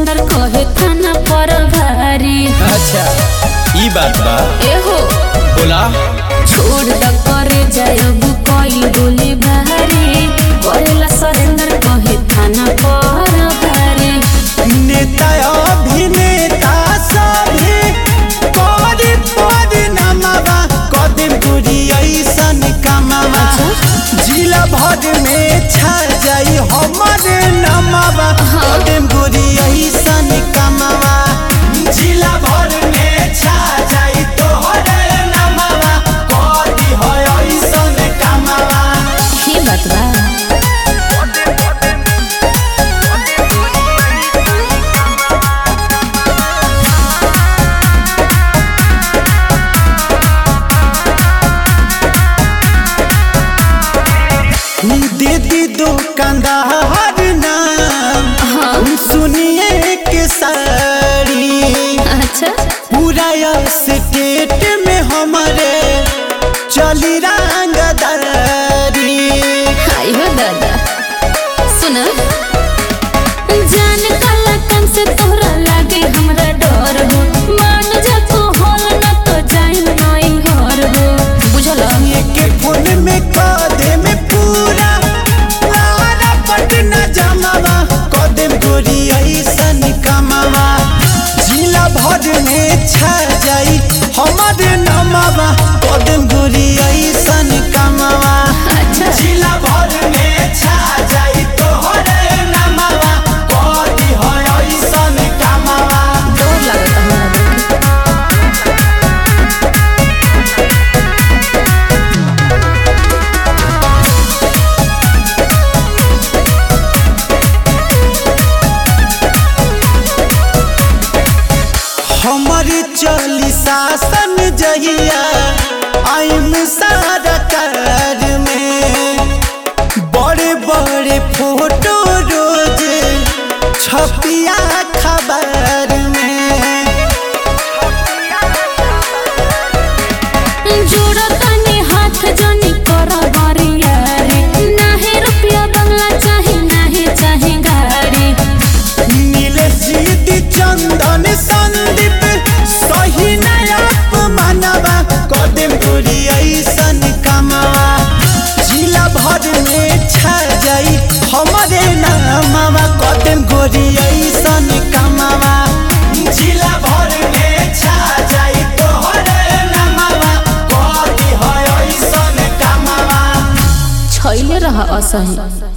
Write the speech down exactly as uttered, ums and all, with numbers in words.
Surrender कहे थाना पर भारी। अच्छा ई बात बा एहो बोला छोड़ द करे जायब कोई गोली भारी करेला सरेंडर कहे थाना पर भारी। नेता अभिनेता सभी कोरी पद नमवा कदम गुरी ऐसन कमावा जिला भर में छा जाई हमारे नमवा कदम गुरी ऐसन कमावा जिला भर में छा जाई तोहरे नमवा कदी हो ऐसन कमावा। ही बात बा दीदी दुकानदार नाम सुनिए के साड़ी। अच्छा पूरा स्टेट में हमारे चली रंगदारी। हाय हो दादा सुना जान काला कन से तोहरा लागे हमरा डर हो मान जा तू होल न तो जाई नई घर हो बुझला। के फोन में कदे में पूरा लारा पटना जमावा कदम गोरी ऐसन कमावा जिला भर में छा जाई हमारे नमावा कदम गोरी ऐसन कमावा। अच्छा जिला भर में छा जाई तोहरे नमावा कदी हो ऐसन कमावा। डर लागत हमरा हमर चली शासन जहिया आइम सारा कार में बड़े बड़े फोटो रोज छपिया खबर में। जोड़ा तनी हाथ जनी कर बारिया रे नाहे रुपया बंगला चाहे नाहे चाहे गाड़ी। नीले सीधी चंदन संदीप सही नया मानवा कदम गोरी ऐसन कमावा जिला भर में छा जाई हमारे नामवा कदम गोरी ऐसन कमावा जिला भर में छा जाई तोहरे नामवा कदी हो ऐसन कमावा। छैले रह असही।